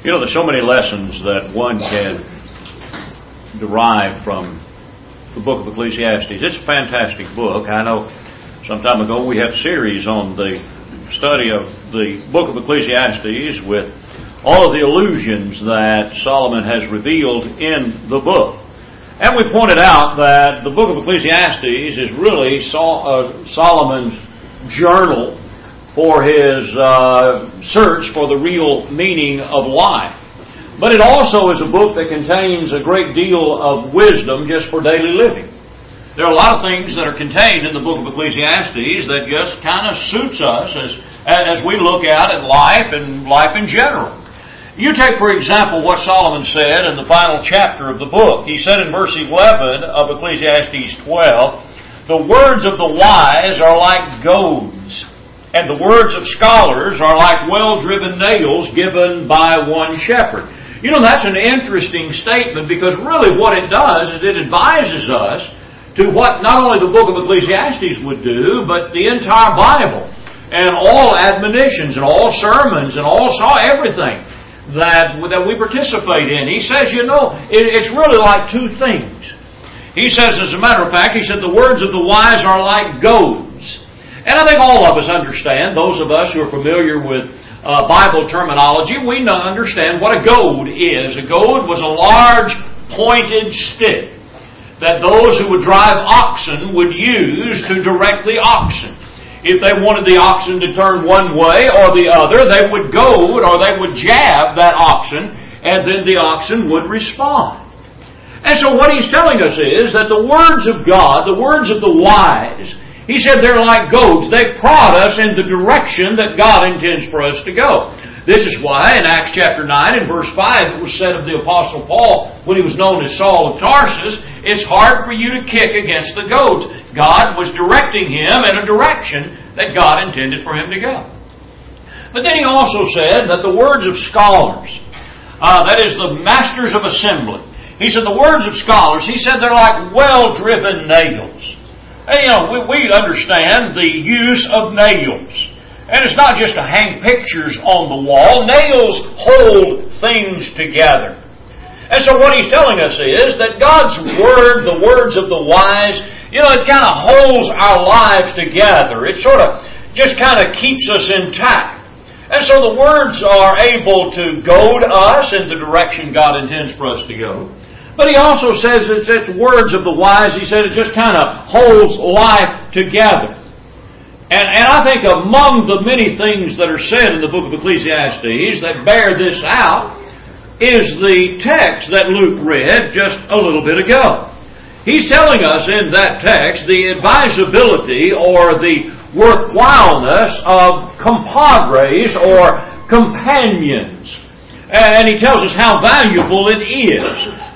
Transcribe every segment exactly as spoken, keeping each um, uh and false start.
You know, there's so many lessons that one can derive from the book of Ecclesiastes. It's a fantastic book. I know some time ago we had a series on the study of the book of Ecclesiastes with all of the allusions that Solomon has revealed in the book. And we pointed out that the book of Ecclesiastes is really Sol- uh, Solomon's journal for his uh, search for the real meaning of life. But it also is a book that contains a great deal of wisdom just for daily living. There are a lot of things that are contained in the book of Ecclesiastes that just kind of suits us as, as we look out at life and life in general. You take, for example, what Solomon said in the final chapter of the book. He said in verse eleven of Ecclesiastes twelve, "The words of the wise are like goads, and the words of scholars are like well-driven nails given by one shepherd." You know, that's an interesting statement because really what it does is it advises us to what not only the book of Ecclesiastes would do, but the entire Bible and all admonitions and all sermons and all saw everything that, that we participate in. He says, you know, it, it's really like two things. He says, as a matter of fact, he said, the words of the wise are like goads. And I think all of us understand, those of us who are familiar with uh, Bible terminology, we know, understand what a goad is. A goad was a large pointed stick that those who would drive oxen would use to direct the oxen. If they wanted the oxen to turn one way or the other, they would goad or they would jab that oxen, and then the oxen would respond. And so what he's telling us is that the words of God, the words of the wise, he said they're like goads. They prod us in the direction that God intends for us to go. This is why in Acts chapter nine and verse five it was said of the Apostle Paul when he was known as Saul of Tarsus, it's hard for you to kick against the goads. God was directing him in a direction that God intended for him to go. But then he also said that the words of scholars, uh, that is the masters of assembly, he said the words of scholars, he said they're like well-driven nails. And, you know, we, we understand the use of nails. And it's not just to hang pictures on the wall. Nails hold things together. And so what he's telling us is that God's Word, the words of the wise, you know, it kind of holds our lives together. It sort of just kind of keeps us intact. And so the words are able to goad us in the direction God intends for us to go. But he also says it's, it's words of the wise. He said it just kind of holds life together. And, and I think among the many things that are said in the book of Ecclesiastes that bear this out is the text that Luke read just a little bit ago. He's telling us in that text the advisability or the worthwhileness of compadres or companions. And he tells us how valuable it is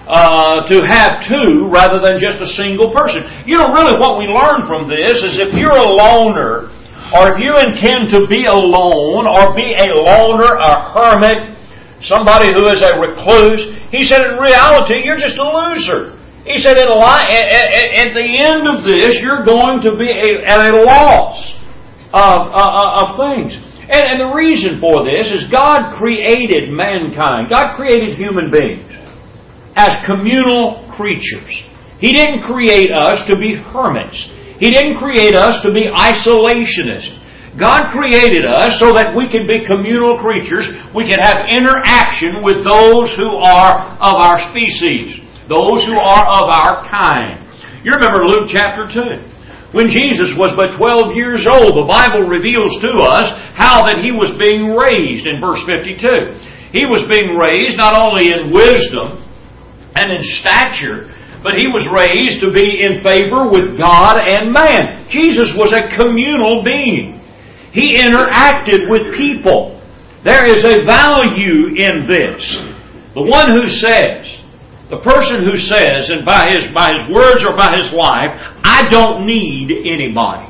uh, to have two rather than just a single person. You know, really what we learn from this is if you're a loner, or if you intend to be alone, or be a loner, a hermit, somebody who is a recluse, he said in reality you're just a loser. He said in li- at, at the end of this you're going to be a, at a loss of, uh, of things. And, and the reason for this is God created mankind. God created human beings as communal creatures. He didn't create us to be hermits. He didn't create us to be isolationists. God created us so that we can be communal creatures. We can have interaction with those who are of our species, those who are of our kind. You remember Luke chapter two. When Jesus was but twelve years old, the Bible reveals to us how that He was being raised in verse fifty-two. He was being raised not only in wisdom and in stature, but He was raised to be in favor with God and man. Jesus was a communal being. He interacted with people. There is a value in this. The one who says, the person who says, and by his, by his words or by his life, I don't need anybody.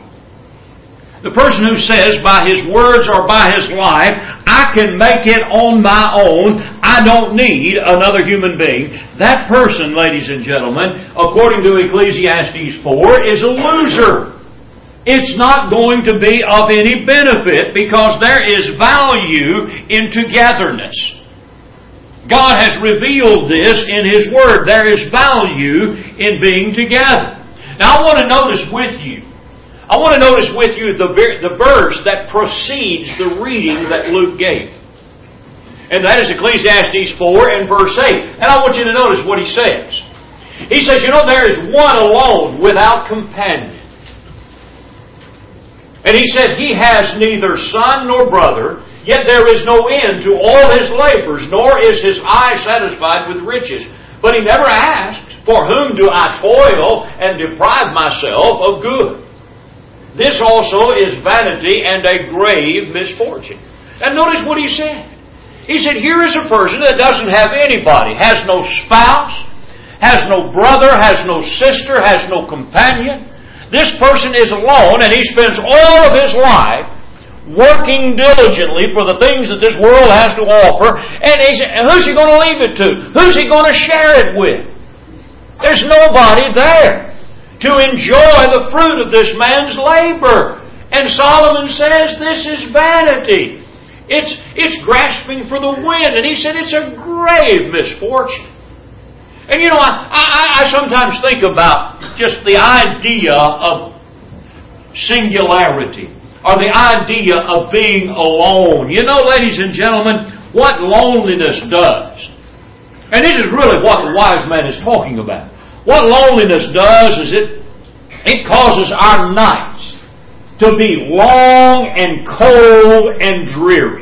The person who says by his words or by his life, I can make it on my own, I don't need another human being. That person, ladies and gentlemen, according to Ecclesiastes four, is a loser. It's not going to be of any benefit because there is value in togetherness. God has revealed this in His Word. There is value in being together. Now I want to notice with you, I want to notice with you the, the verse that precedes the reading that Luke gave. And that is Ecclesiastes four and verse eight. And I want you to notice what he says. He says, you know, there is one alone without companion. And he said, he has neither son nor brother, yet there is no end to all his labors, nor is his eye satisfied with riches. But he never asked, for whom do I toil and deprive myself of good? This also is vanity and a grave misfortune. And notice what he said. He said, here is a person that doesn't have anybody, has no spouse, has no brother, has no sister, has no companion. This person is alone, and he spends all of his life working diligently for the things that this world has to offer. And he said, who's he going to leave it to? Who's he going to share it with? There's nobody there to enjoy the fruit of this man's labor. And Solomon says this is vanity. It's, it's grasping for the wind. And he said it's a grave misfortune. And you know, I, I, I sometimes think about just the idea of singularity, or the idea of being alone. You know, ladies and gentlemen, what loneliness does. And this is really what the wise man is talking about. What loneliness does is it, it causes our nights to be long and cold and dreary.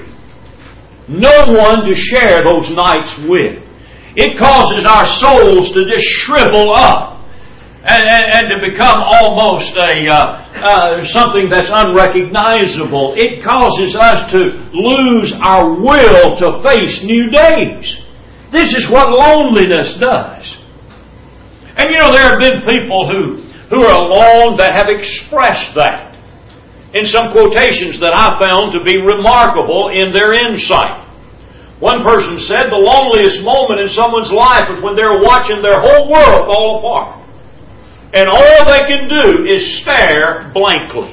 No one to share those nights with. It causes our souls to just shrivel up and, and, and to become almost a uh, uh, something that's unrecognizable. It causes us to lose our will to face new days. This is what loneliness does. And you know, there have been people who, who are alone that have expressed that in some quotations that I found to be remarkable in their insight. One person said the loneliest moment in someone's life is when they're watching their whole world fall apart. And all they can do is stare blankly.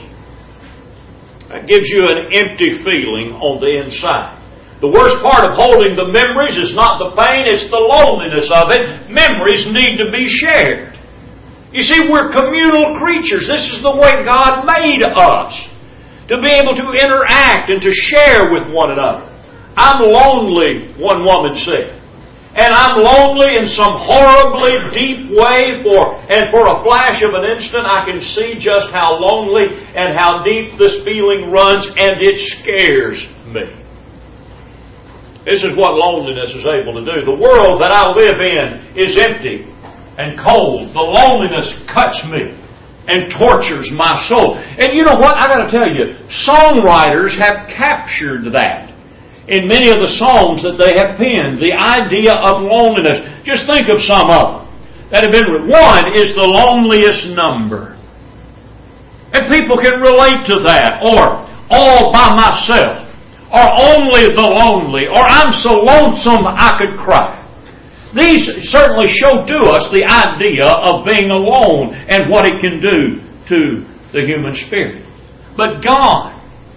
That gives you an empty feeling on the inside. The worst part of holding the memories is not the pain, it's the loneliness of it. Memories need to be shared. You see, we're communal creatures. This is the way God made us. To be able to interact and to share with one another. I'm lonely, one woman said. And I'm lonely in some horribly deep way, for, and for a flash of an instant I can see just how lonely and how deep this feeling runs, and it scares me. This is what loneliness is able to do. The world that I live in is empty and cold. The loneliness cuts me and tortures my soul. And you know what? I got to tell you, songwriters have captured that in many of the songs that they have penned. The idea of loneliness. Just think of some of them that have been written. One is the loneliest number. And people can relate to that. Or all by myself. Or only the lonely, or I'm so lonesome I could cry. These certainly show to us the idea of being alone and what it can do to the human spirit. But God,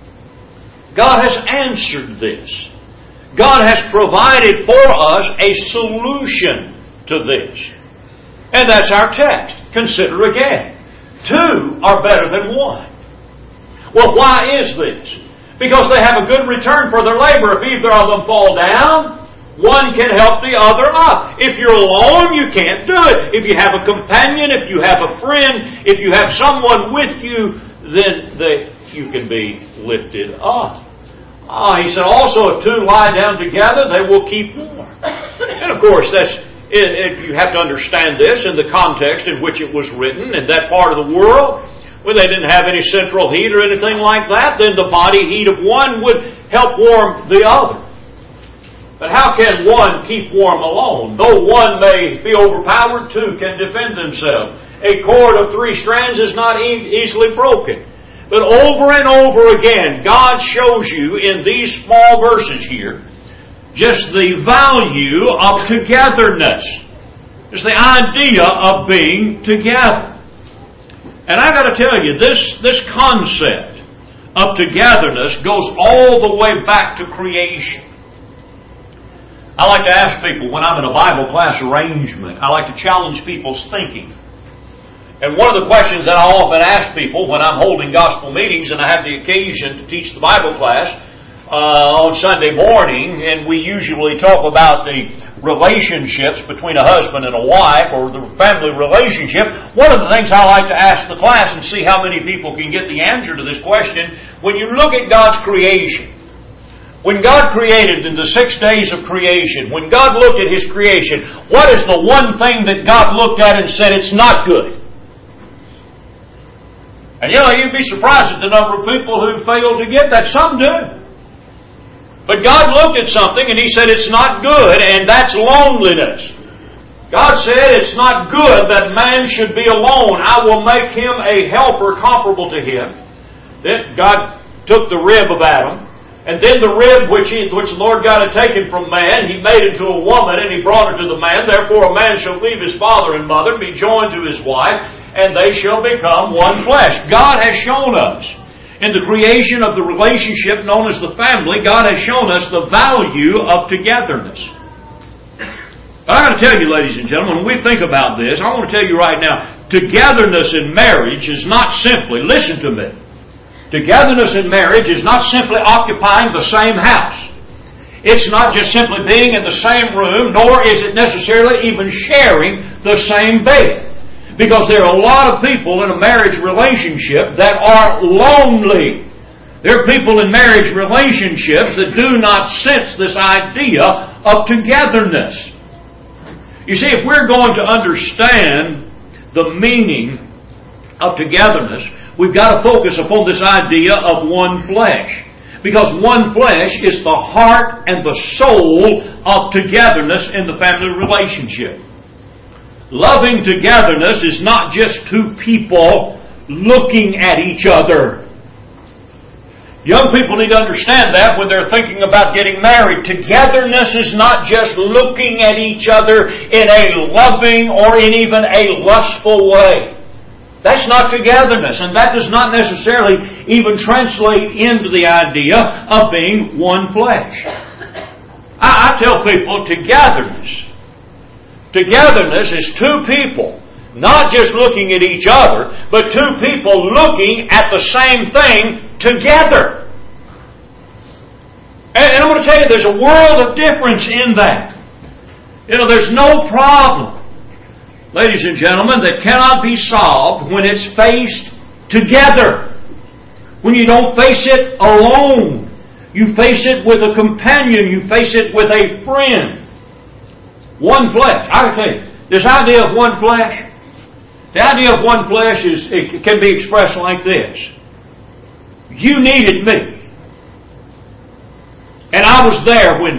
God has answered this. God has provided for us a solution to this. And that's our text. Consider again. Two are better than one. Well, why is this? Because they have a good return for their labor. If either of them fall down, one can help the other up. If you're alone, you can't do it. If you have a companion, if you have a friend, if you have someone with you, then they, you can be lifted up. Ah, he said, also, if two lie down together, they will keep warm. And of course, that's it, it, you have to understand this in the context in which it was written, in that part of the world. When they didn't have any central heat or anything like that, then the body heat of one would help warm the other. But how can one keep warm alone? Though one may be overpowered, two can defend themselves. A cord of three strands is not e- easily broken. But over and over again, God shows you in these small verses here just the value of togetherness. It's the idea of being together. And I got to tell you, this, this concept of togetherness goes all the way back to creation. I like to ask people when I'm in a Bible class arrangement, I like to challenge people's thinking. And one of the questions that I often ask people when I'm holding gospel meetings and I have the occasion to teach the Bible class uh, on Sunday morning, and we usually talk about the relationships between a husband and a wife or the family relationship, one of the things I like to ask the class and see how many people can get the answer to this question, when you look at God's creation, when God created in the six days of creation, when God looked at His creation, what is the one thing that God looked at and said, it's not good? And you know, you'd be surprised at the number of people who fail to get that. Some do. But God looked at something and He said it's not good, and that's loneliness. God said it's not good that man should be alone. I will make him a helper comparable to him. Then God took the rib of Adam, and then the rib which, he, which the Lord God had taken from man, He made into a woman, and He brought her to the man. Therefore a man shall leave his father and mother, and be joined to his wife, and they shall become one flesh. God has shown us, in the creation of the relationship known as the family, God has shown us the value of togetherness. But I got to tell you, ladies and gentlemen, when we think about this, I want to tell you right now, togetherness in marriage is not simply, listen to me, togetherness in marriage is not simply occupying the same house. It's not just simply being in the same room, nor is it necessarily even sharing the same bed. Because there are a lot of people in a marriage relationship that are lonely. There are people in marriage relationships that do not sense this idea of togetherness. You see, if we're going to understand the meaning of togetherness, we've got to focus upon this idea of one flesh. Because one flesh is the heart and the soul of togetherness in the family relationship. Loving togetherness is not just two people looking at each other. Young people need to understand that when they're thinking about getting married. Togetherness is not just looking at each other in a loving or in even a lustful way. That's not togetherness, and that does not necessarily even translate into the idea of being one flesh. I, I tell people togetherness. Togetherness is two people not just looking at each other, but two people looking at the same thing together. And, and I'm going to tell you, there's a world of difference in that. You know, there's no problem, ladies and gentlemen, that cannot be solved when it's faced together. When you don't face it alone. You face it with a companion. You face it with a friend. One flesh. I can tell you, this idea of one flesh, the idea of one flesh is, it can be expressed like this. You needed me. And I was there when,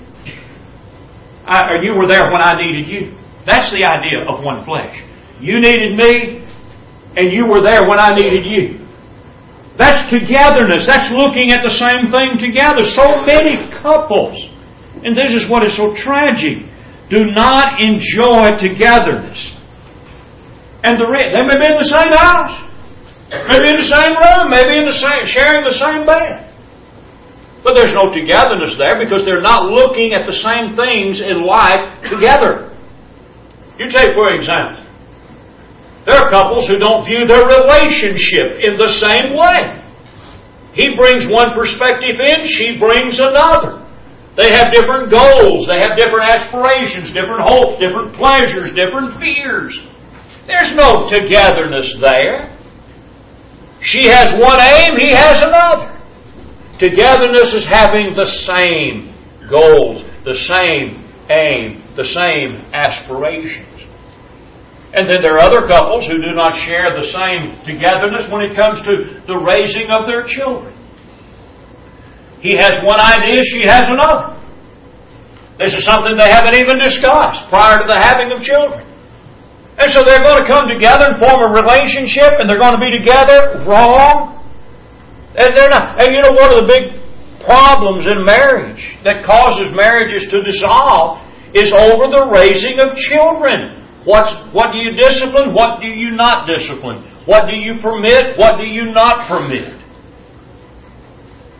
I, or you were there when I needed you. That's the idea of one flesh. You needed me, and you were there when I needed you. That's togetherness. That's looking at the same thing together. So many couples, and this is what is so tragic, do not enjoy togetherness. And the re- they may be in the same house, maybe in the same room, maybe in the same, sharing the same bed. But there's no togetherness there because they're not looking at the same things in life together. You take, for example, there are couples who don't view their relationship in the same way. He brings one perspective in, she brings another. They have different goals, they have different aspirations, different hopes, different pleasures, different fears. There's no togetherness there. She has one aim, he has another. Togetherness is having the same goals, the same aim, the same aspirations. And then there are other couples who do not share the same togetherness when it comes to the raising of their children. He has one idea, she has another. This is something they haven't even discussed prior to the having of children. And so they're going to come together and form a relationship, and they're going to be together wrong. And they're not. And you know, one of the big problems in marriage that causes marriages to dissolve is over the raising of children. What's, what do you discipline? What do you not discipline? What do you permit? What do you not permit?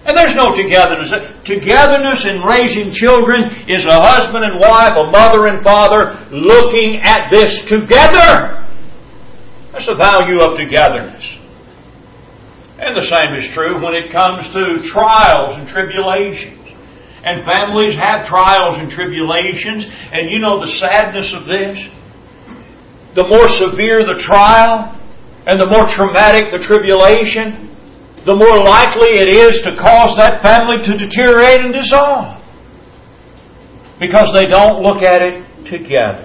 And there's no togetherness. Togetherness in raising children is a husband and wife, a mother and father looking at this together. That's the value of togetherness. And the same is true when it comes to trials and tribulations. And families have trials and tribulations. And you know the sadness of this? The more severe the trial and the more traumatic the tribulation, the more likely it is to cause that family to deteriorate and dissolve. Because they don't look at it together.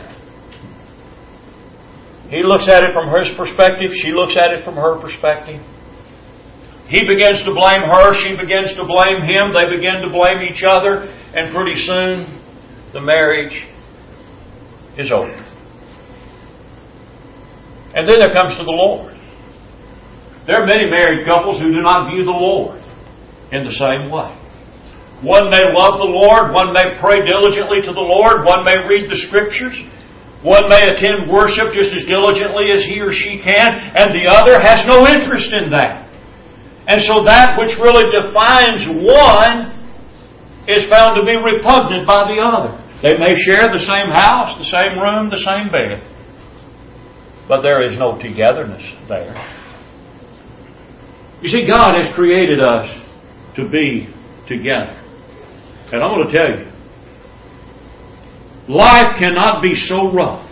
He looks at it from his perspective. She looks at it from her perspective. He begins to blame her. She begins to blame him. They begin to blame each other. And pretty soon, the marriage is over. And then there comes to the Lord. There are many married couples who do not view the Lord in the same way. One may love the Lord. One may pray diligently to the Lord. One may read the Scriptures. One may attend worship just as diligently as he or she can. And the other has no interest in that. And so that which really defines one is found to be repugnant by the other. They may share the same house, the same room, the same bed. But there is no togetherness there. You see, God has created us to be together. And I'm going to tell you, life cannot be so rough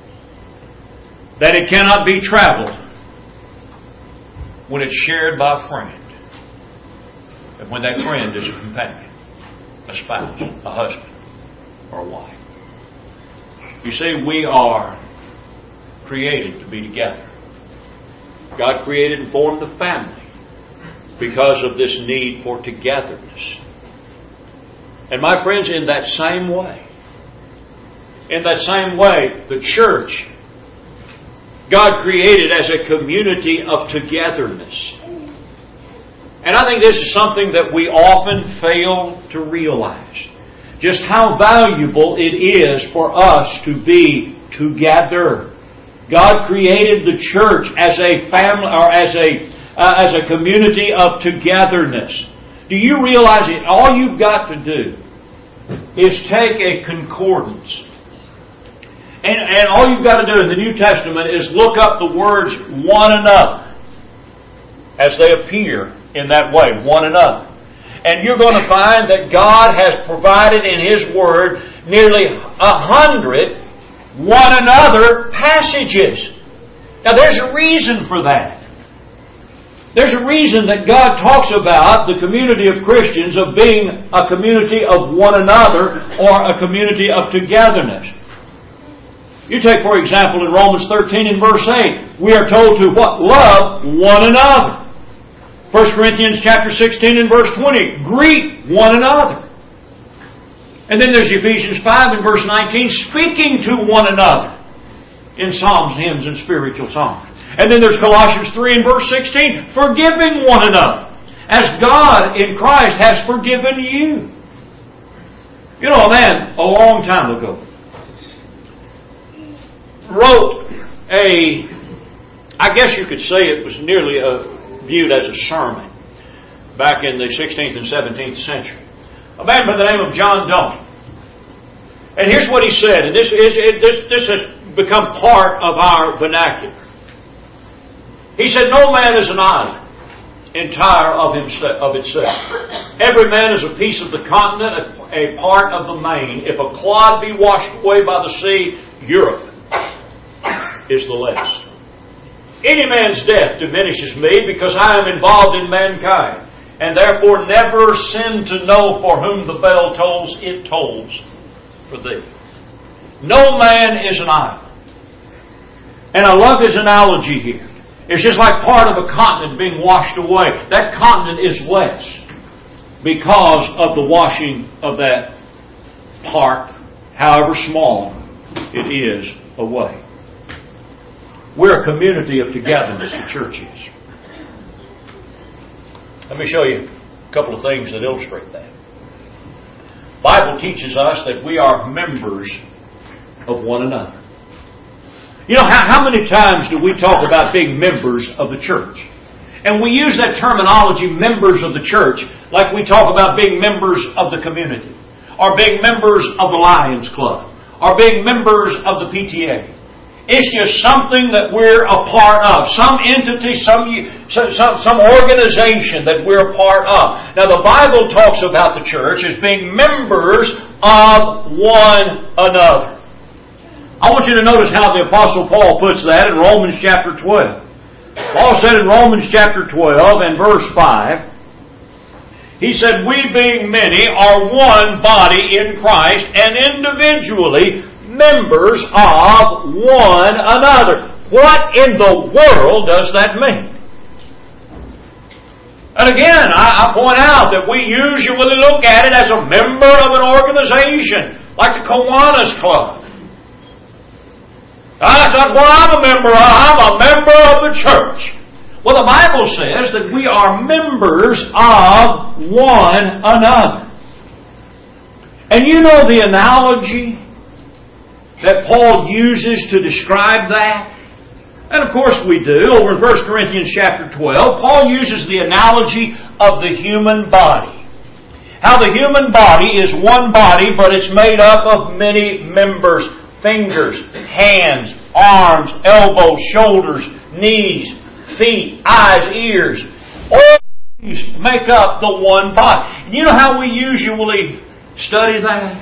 that it cannot be traveled when it's shared by a friend. And when that friend is a companion, a spouse, a husband, or a wife. You see, we are created to be together. God created and formed the family because of this need for togetherness. And my friends, in that same way, in that same way, the church, God created as a community of togetherness. And I think this is something that we often fail to realize. Just how valuable it is for us to be together. God created the church as a family, or as a uh, as a community of togetherness. Do you realize it? All you've got to do is take a concordance. And, and all you've got to do in the New Testament is look up the words one another as they appear in that way, one another. And you're going to find that God has provided in His Word nearly a hundred one another passages. Now there's a reason for that. There's a reason that God talks about the community of Christians of being a community of one another or a community of togetherness. You take, for example, in Romans thirteen and verse eight, we are told to what? Love one another. First Corinthians chapter sixteen and verse twenty, greet one another. And then there's Ephesians five and verse nineteen, speaking to one another in psalms, hymns, and spiritual songs. And then there's Colossians three and verse sixteen, forgiving one another, as God in Christ has forgiven you. You know, a man a long time ago wrote a, I guess you could say it was nearly a, viewed as a sermon back in the sixteenth and seventeenth century. A man by the name of John Donne. And here's what he said, and this, is, it, this, this has become part of our vernacular. He said, no man is an island entire of, himself, of itself. Every man is a piece of the continent, a, a part of the main. If a clod be washed away by the sea, Europe is the less. Any man's death diminishes me because I am involved in mankind, and therefore never sin to know for whom the bell tolls, it tolls for thee. No man is an island. And I love his analogy here. It's just like part of a continent being washed away. That continent is less because of the washing of that part, however small it is, away. We're a community of togetherness, the church is. Let me show you a couple of things that illustrate that. The Bible teaches us that we are members of one another. You know, how, how many times do we talk about being members of the church? And we use that terminology, members of the church, like we talk about being members of the community, or being members of the Lions Club, or being members of the P T A. It's just something that we're a part of, some entity, some, some, some organization that we're a part of. Now the Bible talks about the church as being members of one another. I want you to notice how the Apostle Paul puts that in Romans chapter twelve. Paul said in Romans chapter twelve and verse five, he said, "We being many are one body in Christ and individually members of one another." What in the world does that mean? And again, I, I point out that we usually look at it as a member of an organization, like the Kiwanis Club. That's not what I'm a member of. I'm a member of the church. Well, the Bible says that we are members of one another. And you know the analogy that Paul uses to describe that? And of course we do. Over in First Corinthians chapter twelve, Paul uses the analogy of the human body. How the human body is one body, but it's made up of many members. Fingers, hands, arms, elbows, shoulders, knees, feet, eyes, ears. All these make up the one body. You know how we usually study that?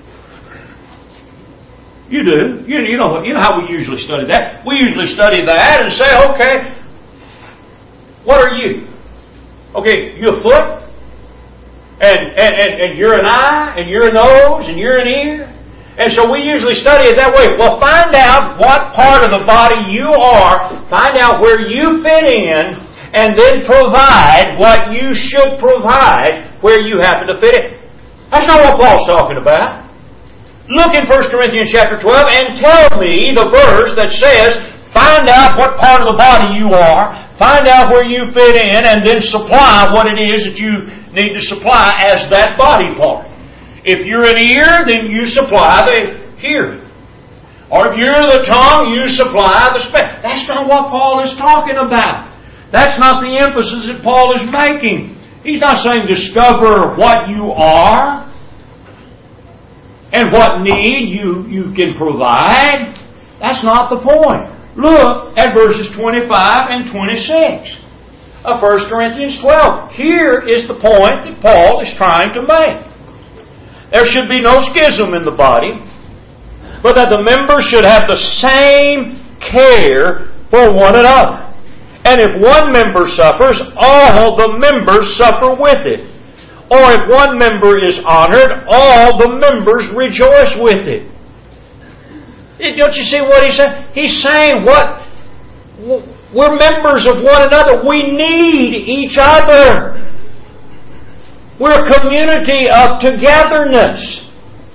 You do. You, you know, you know how we usually study that. We usually study that and say, okay, what are you? Okay, you're a foot, and, and, and, and you're an eye, and you're a nose, and you're an ear. And so we usually study it that way. Well, find out what part of the body you are, find out where you fit in, and then provide what you should provide where you happen to fit in. That's not what Paul's talking about. Look in First Corinthians chapter twelve and tell me the verse that says, find out what part of the body you are, find out where you fit in, and then supply what it is that you need to supply as that body part. If you're an ear, then you supply the hearing. Or if you're the tongue, you supply the speech. That's not what Paul is talking about. That's not the emphasis that Paul is making. He's not saying discover what you are and what need you, you can provide. That's not the point. Look at verses twenty-five and twenty-six of First Corinthians twelve. Here is the point that Paul is trying to make. There should be no schism in the body, but that the members should have the same care for one another. And if one member suffers, all the members suffer with it. Or if one member is honored, all the members rejoice with it. Don't you see what he's saying? He's saying what? We're members of one another. We need each other. We're a community of togetherness.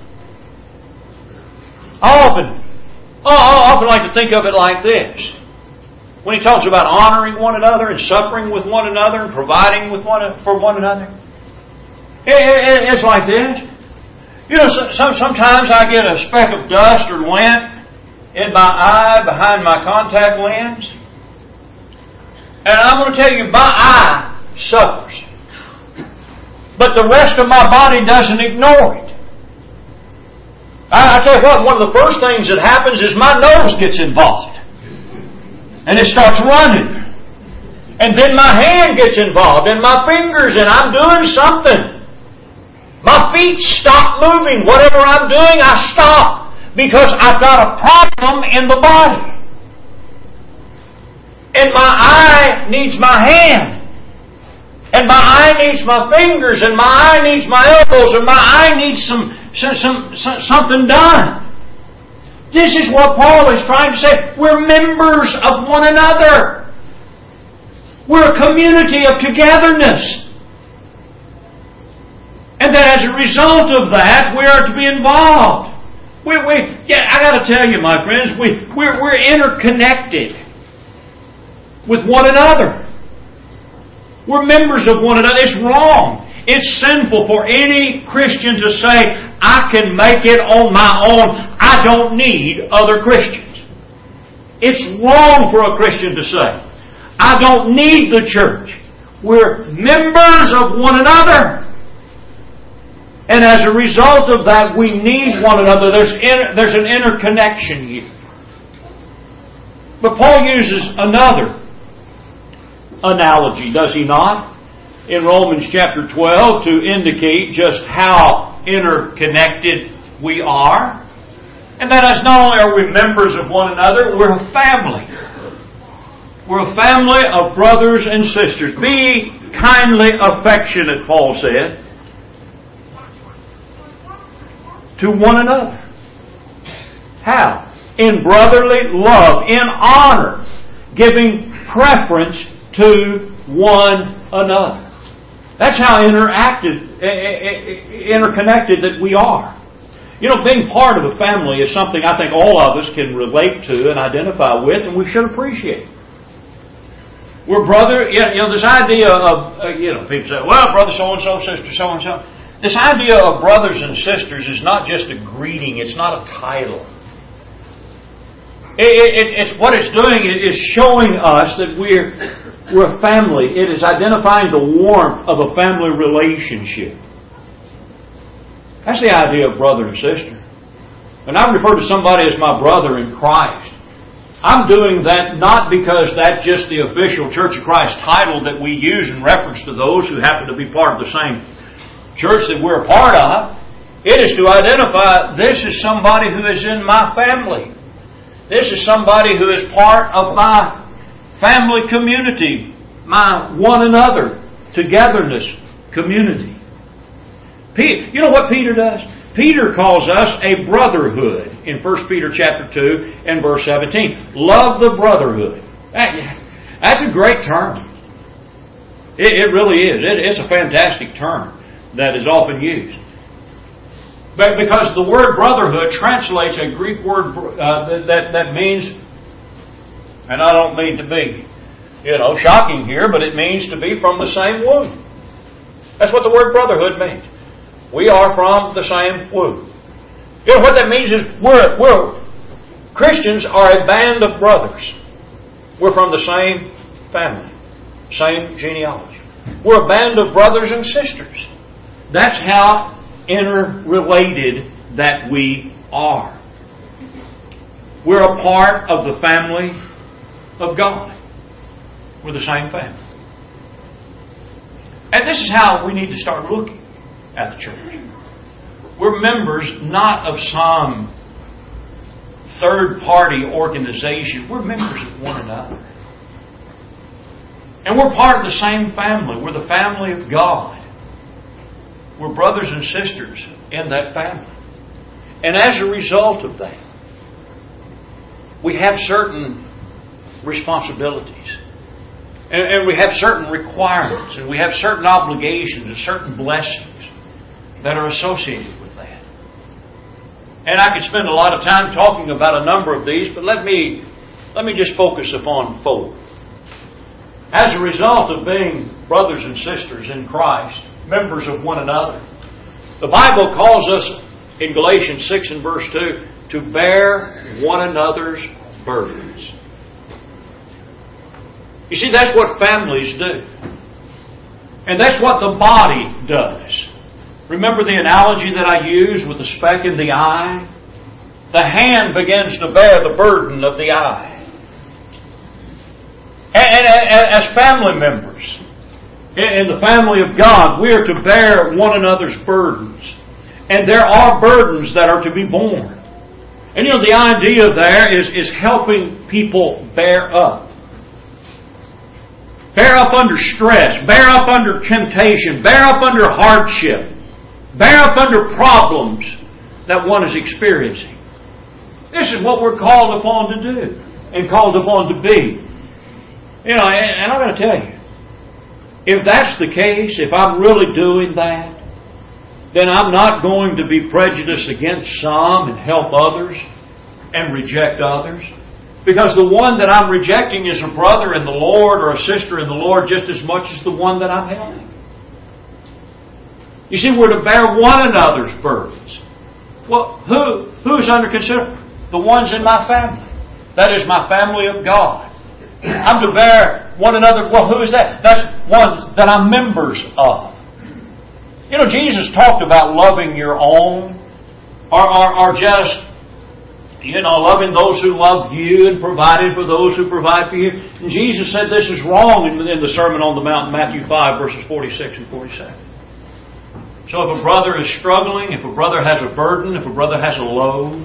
I often, I often like to think of it like this. When he talks about honoring one another and suffering with one another and providing with one for one another, it's like this. You know, sometimes I get a speck of dust or lint in my eye behind my contact lens, and I'm going to tell you, my eye suffers. But the rest of my body doesn't ignore it. I, I tell you what, one of the first things that happens is my nose gets involved. And it starts running. And then my hand gets involved, and my fingers, and I'm doing something. My feet stop moving. Whatever I'm doing, I stop. Because I've got a problem in the body. And my eye needs my hand. And my eye needs my fingers, and my eye needs my elbows, and my eye needs some, some, some, some something done. This is what Paul is trying to say. We're members of one another. We're a community of togetherness. And that as a result of that, we are to be involved. We, we, yeah, I got to tell you, my friends, we, we're, we're interconnected with one another. We're members of one another. It's wrong. It's sinful for any Christian to say, I can make it on my own. I don't need other Christians. It's wrong for a Christian to say, I don't need the church. We're members of one another. And as a result of that, we need one another. There's, inter, there's an interconnection here. But Paul uses another analogy, does he not? In Romans chapter twelve, to indicate just how interconnected we are. And that is, not only are we members of one another, we're a family. We're a family of brothers and sisters. Be kindly affectionate, Paul said, to one another. How? In brotherly love, in honor, giving preference to one another. That's how interacted, interconnected that we are. You know, being part of a family is something I think all of us can relate to and identify with, and we should appreciate. We're brother, you know, this idea of, uh, you know, people say, well, brother so-and-so, sister so-and-so. This idea of brothers and sisters is not just a greeting, it's not a title. It, it, it's what it's doing is showing us that we're, we're a family. It is identifying the warmth of a family relationship. That's the idea of brother and sister. When I refer to somebody as my brother in Christ, I'm doing that not because that's just the official Church of Christ title that we use in reference to those who happen to be part of the same church that we're a part of. It is to identify this is somebody who is in my family. This is somebody who is part of my family community, my one another togetherness community. You know what Peter does? Peter calls us a brotherhood in First Peter chapter two and verse seventeen. Love the brotherhood. That's a great term. It, it really is. It, it's a fantastic term that is often used. But because the word brotherhood translates a Greek word uh, that, that means, and I don't mean to be, you know, shocking here, but it means to be from the same womb. That's what the word brotherhood means. We are from the same womb. You know what that means is we're, we're Christians are a band of brothers. We're from the same family, same genealogy. We're a band of brothers and sisters. That's how interrelated that we are. We're a part of the family of God. We're the same family. And this is how we need to start looking at the church. We're members not of some third-party organization. We're members of one another. And we're part of the same family. We're the family of God. We're brothers and sisters in that family. And as a result of that, we have certain responsibilities. And, and we have certain requirements. And we have certain obligations and certain blessings that are associated with that. And I could spend a lot of time talking about a number of these, but let me, let me just focus upon four. As a result of being brothers and sisters in Christ, members of one another, the Bible calls us in Galatians six and verse two to bear one another's burdens. You see, that's what families do. And that's what the body does. Remember the analogy that I used with the speck in the eye? The hand begins to bear the burden of the eye. And, and, and as family members, in the family of God, we are to bear one another's burdens. And there are burdens that are to be borne. And you know, the idea there is, is helping people bear up. Bear up under stress. Bear up under temptation. Bear up under hardship. Bear up under problems that one is experiencing. This is what we're called upon to do and called upon to be. You know, and I'm going to tell you, if that's the case, if I'm really doing that, then I'm not going to be prejudiced against some and help others and reject others. Because the one that I'm rejecting is a brother in the Lord or a sister in the Lord just as much as the one that I'm helping. You see, we're to bear one another's burdens. Well, who who's under consideration? The ones in my family. That is my family of God. I'm to bear bear one another. Well, who is that? That's one that I'm members of. You know, Jesus talked about loving your own, or, or, or just, you know, loving those who love you and providing for those who provide for you. And Jesus said this is wrong in, in the Sermon on the Mount, Matthew five, verses forty-six and forty-seven. So if a brother is struggling, if a brother has a burden, if a brother has a load,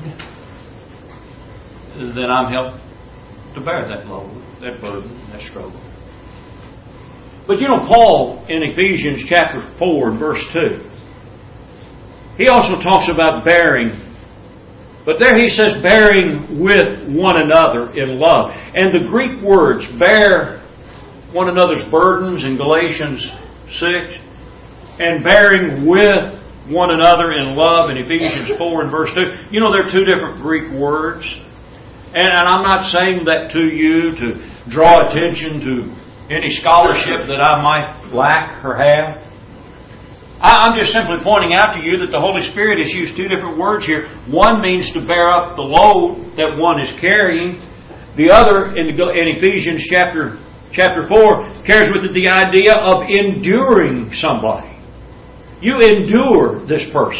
then I'm helped to bear that load, that burden, that struggle. But you know, Paul in Ephesians chapter four and verse two, he also talks about bearing. But there he says bearing with one another in love. And the Greek words, bear one another's burdens in Galatians six, and bearing with one another in love in Ephesians four and verse two. You know, there are two different Greek words. And, and I'm not saying that to you to draw attention to any scholarship that I might lack or have. I, I'm just simply pointing out to you that the Holy Spirit has used two different words here. One means to bear up the load that one is carrying. The other, in, in Ephesians chapter, chapter four, carries with it the idea of enduring somebody. You endure this person.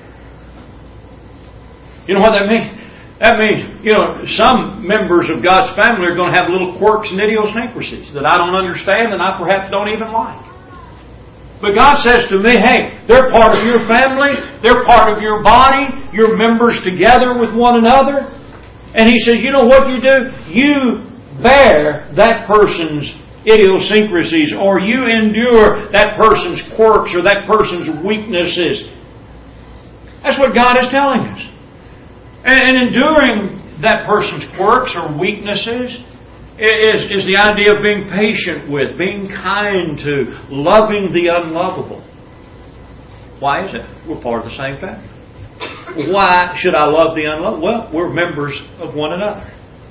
You know what that means? That means, you know, some members of God's family are going to have little quirks and idiosyncrasies that I don't understand and I perhaps don't even like. But God says to me, hey, they're part of your family, they're part of your body, you're members together with one another. And He says, you know what you do? You bear that person's idiosyncrasies, or you endure that person's quirks or that person's weaknesses. That's what God is telling us. And enduring that person's quirks or weaknesses is, is the idea of being patient with, being kind to, loving the unlovable. Why is it? We're part of the same family. Why should I love the unlovable? Well, we're members of one another.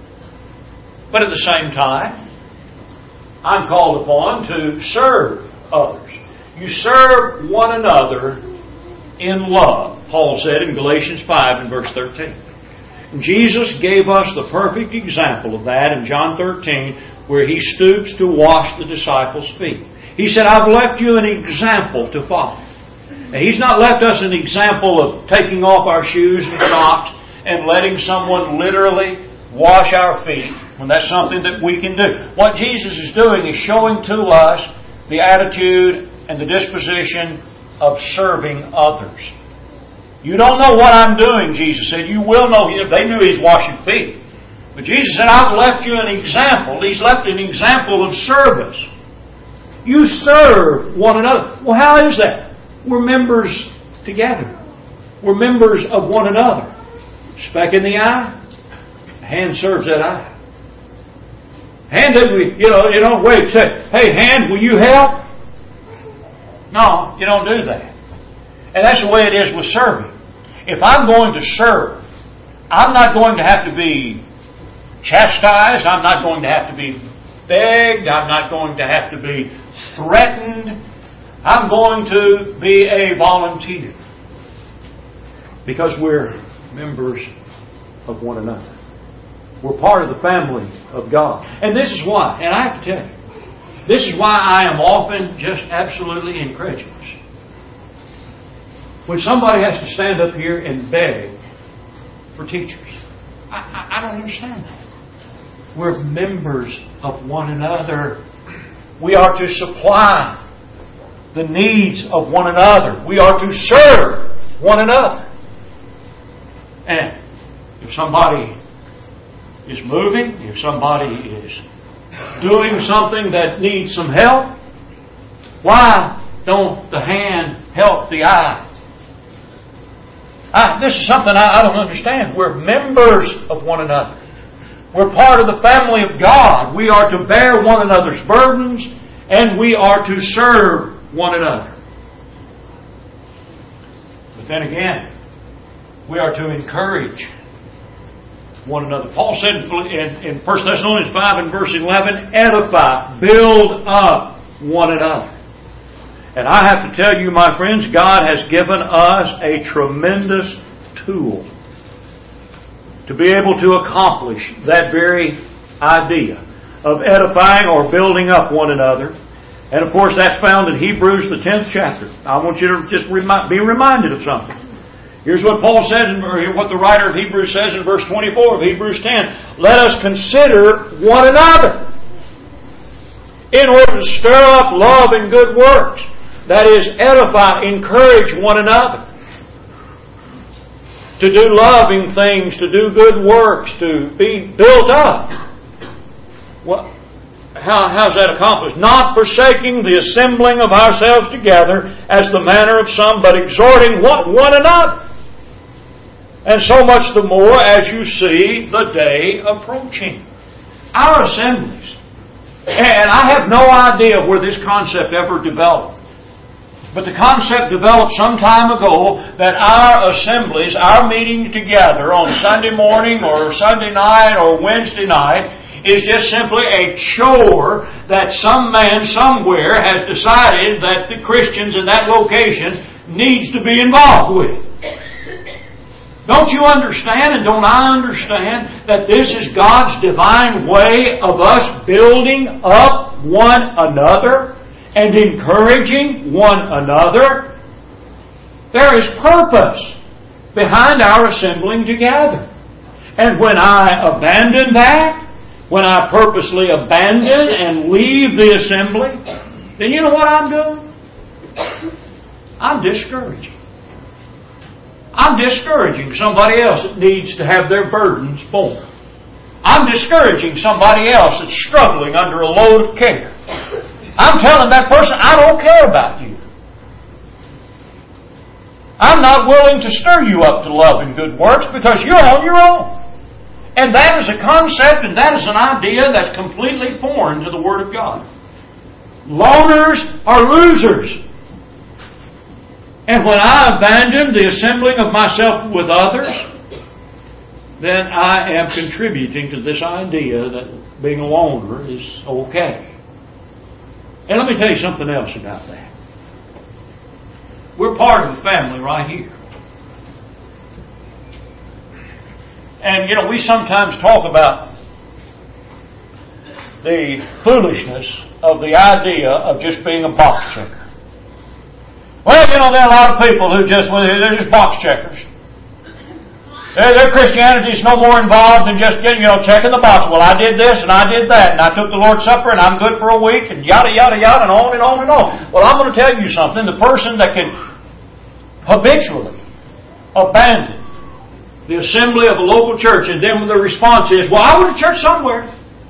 But at the same time, I'm called upon to serve others. You serve one another in love, Paul said in Galatians five and verse thirteen. Jesus gave us the perfect example of that in John thirteen, where He stoops to wash the disciples' feet. He said, I've left you an example to follow. Now, He's not left us an example of taking off our shoes and socks and letting someone literally wash our feet when that's something that we can do. What Jesus is doing is showing to us the attitude and the disposition of serving others. You don't know what I'm doing, Jesus said. You will know. They knew He's washing feet. But Jesus said, I've left you an example. He's left an example of service. You serve one another. Well, how is that? We're members together. We're members of one another. Speck in the eye, a hand serves that eye. Hand doesn't, you know, you don't wait and say, hey, hand, will you help? No, you don't do that. And that's the way it is with serving. If I'm going to serve, I'm not going to have to be chastised. I'm not going to have to be begged. I'm not going to have to be threatened. I'm going to be a volunteer. Because we're members of one another. We're part of the family of God. And this is why, and I have to tell you, this is why I am often just absolutely incredulous. When somebody has to stand up here and beg for teachers. I, I, I don't understand that. We're members of one another. We are to supply the needs of one another. We are to serve one another. And if somebody is moving, if somebody is doing something that needs some help, why don't the hand help the eye? I, this is something I, I don't understand. We're members of one another. We're part of the family of God. We are to bear one another's burdens, and we are to serve one another. But then again, we are to encourage one another. Paul said in, in First Thessalonians five and verse eleven, edify, build up one another. And I have to tell you, my friends, God has given us a tremendous tool to be able to accomplish that very idea of edifying or building up one another. And of course that's found in Hebrews the tenth chapter. I want you to just remi- be reminded of something. Here's what Paul said, and what the writer of Hebrews says in verse twenty-four of Hebrews ten. Let us consider one another in order to stir up love and good works. That is, edify, encourage one another. To do loving things, to do good works, to be built up. Well, how, how's that accomplished? Not forsaking the assembling of ourselves together as the manner of some, but exhorting what? One another. And so much the more as you see the day approaching. Our assemblies. And I have no idea where this concept ever developed. But the concept developed some time ago that our assemblies, our meeting together on Sunday morning or Sunday night or Wednesday night is just simply a chore that some man somewhere has decided that the Christians in that location needs to be involved with. Don't you understand, and don't I understand, that this is God's divine way of us building up one another and encouraging one another? There is purpose behind our assembling together. And when I abandon that, when I purposely abandon and leave the assembly, then you know what I'm doing? I'm discouraging. I'm discouraging somebody else that needs to have their burdens borne. I'm discouraging somebody else that's struggling under a load of care. I'm telling that person, I don't care about you. I'm not willing to stir you up to love and good works because you're on your own. And that is a concept and that is an idea that's completely foreign to the Word of God. Loners are losers. And when I abandon the assembling of myself with others, then I am contributing to this idea that being a loner is okay. And let me tell you something else about that. We're part of the family right here. And, you know, we sometimes talk about the foolishness of the idea of just being a box checker. Well, you know, there are a lot of people who just, well, they're just box checkers. Their, their Christianity is no more involved than just getting, you know, checking the box. Well, I did this and I did that and I took the Lord's Supper and I'm good for a week and yada, yada, yada and on and on and on. Well, I'm going to tell you something. The person that can habitually abandon the assembly of a local church and then when the response is, well, I went to church somewhere.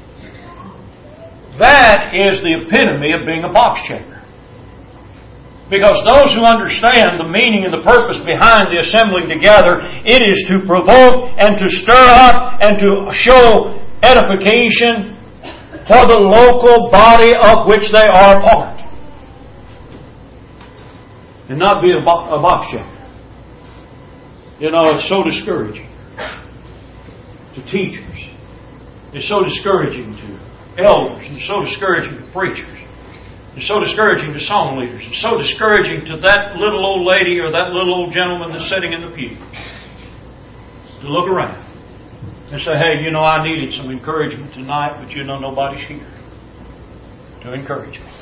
That is the epitome of being a box checker. Because those who understand the meaning and the purpose behind the assembling together, it is to provoke and to stir up and to show edification for the local body of which they are a part. And not be a, bo- a box checker. You know, it's so discouraging to teachers. It's so discouraging to elders. It's so discouraging to preachers. It's so discouraging to song leaders. It's so discouraging to that little old lady or that little old gentleman that's sitting in the pew. To look around and say, hey, you know, I needed some encouragement tonight, but you know, nobody's here to encourage me.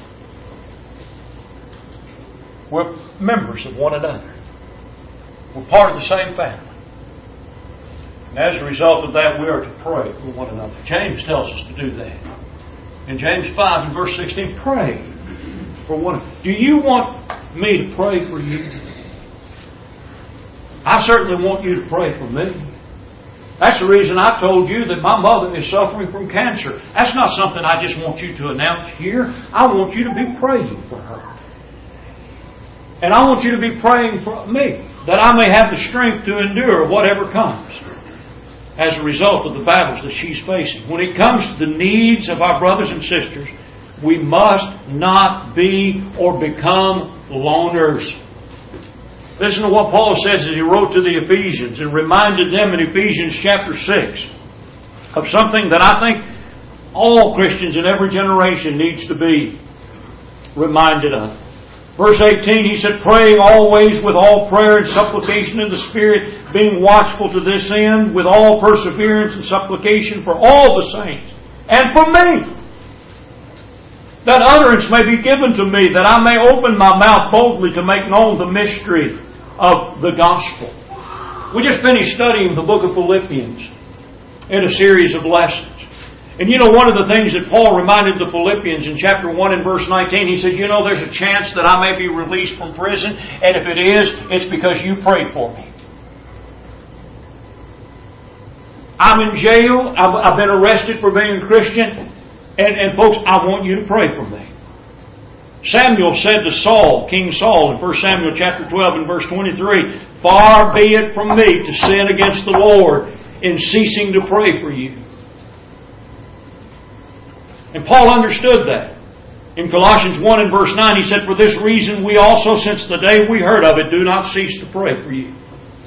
We're members of one another. We're part of the same family. And as a result of that, we are to pray for one another. James tells us to do that. In James five and verse sixteen, pray for one. Do you want me to pray for you? I certainly want you to pray for me. That's the reason I told you that my mother is suffering from cancer. That's not something I just want you to announce here. I want you to be praying for her. And I want you to be praying for me, that I may have the strength to endure whatever comes as a result of the battles that she's facing. When it comes to the needs of our brothers and sisters, we must not be or become loners. Listen to what Paul says as he wrote to the Ephesians and reminded them in Ephesians chapter six of something that I think all Christians in every generation needs to be reminded of. Verse eighteen, he said, praying always with all prayer and supplication in the Spirit, being watchful to this end, with all perseverance and supplication for all the saints, and for me, that utterance may be given to me, that I may open my mouth boldly to make known the mystery of the gospel. We just finished studying the book of Philippians in a series of lessons. And you know, one of the things that Paul reminded the Philippians in chapter one and verse nineteen, he said, you know, there's a chance that I may be released from prison, and if it is, it's because you prayed for me. I'm in jail, I've, I've been arrested for being a Christian, and, and folks, I want you to pray for me. Samuel said to Saul, King Saul, in First Samuel chapter twelve and verse twenty-three, far be it from me to sin against the Lord in ceasing to pray for you. And Paul understood that. In Colossians one and verse nine, he said, for this reason we also, since the day we heard of it, do not cease to pray for you.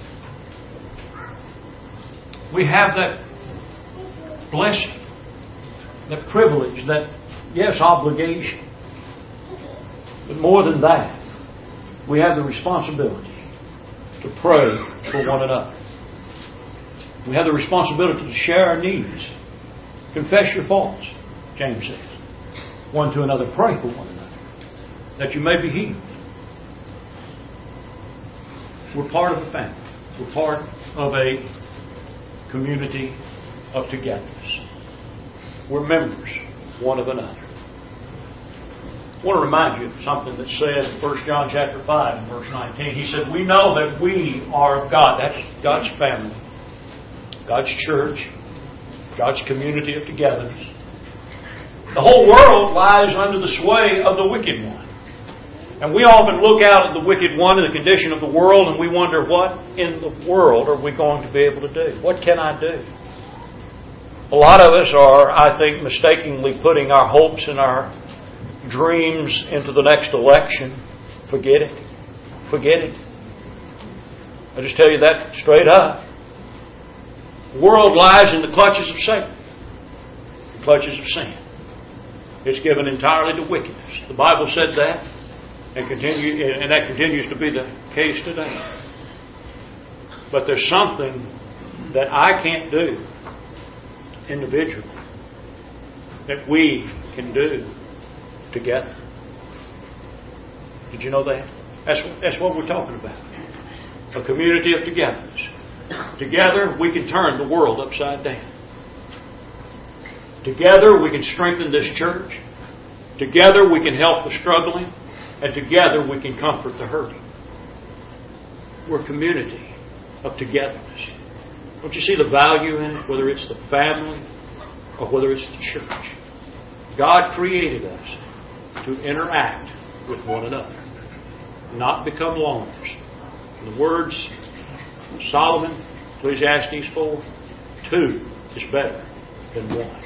We have that blessing, that privilege, that, yes, obligation. But more than that, we have the responsibility to pray for one another. We have the responsibility to share our needs. Confess your faults, James says. One to another, pray for one another, that you may be healed. We're part of a family. We're part of a community of togetherness. We're members one of another. I want to remind you of something that's said in First John chapter five and verse nineteen. He said, we know that we are of God. That's God's family, God's church, God's community of togetherness. The whole world lies under the sway of the wicked one. And we often look out at the wicked one and the condition of the world, and we wonder, what in the world are we going to be able to do? What can I do? A lot of us are, I think, mistakenly putting our hopes and our dreams into the next election. Forget it. Forget it. I just tell you that straight up. The world lies in the clutches of Satan. The clutches of sin. It's given entirely to wickedness. The Bible said that, and continue, and that continues to be the case today. But there's something that I can't do individually that we can do together. Did you know that? That's, that's what we're talking about. A community of togetherness. Together we can turn the world upside down. Together we can strengthen this church. Together we can help the struggling. And together we can comfort the hurting. We're a community of togetherness. Don't you see the value in it? Whether it's the family or whether it's the church. God created us to interact with one another. Not become loners. In the words of Solomon, Ecclesiastes four, two is better than one.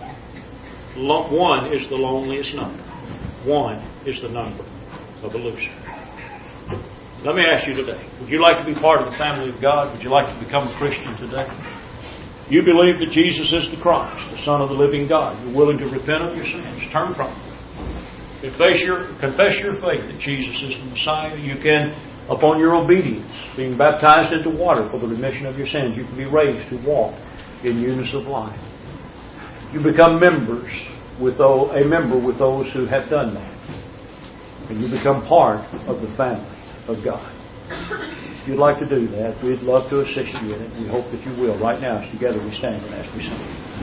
One is the loneliest number. One is the number of a loser. Let me ask you today, would you like to be part of the family of God? Would you like to become a Christian today? You believe that Jesus is the Christ, the Son of the living God. You're willing to repent of your sins, turn from them. Confess your, confess your faith that Jesus is the Messiah. You can, upon your obedience, being baptized into water for the remission of your sins, you can be raised to walk in newness of life. You become members with those, a member with those who have done that. And you become part of the family of God. If you'd like to do that, we'd love to assist you in it. We hope that you will. Right now, as together we stand and as we sing.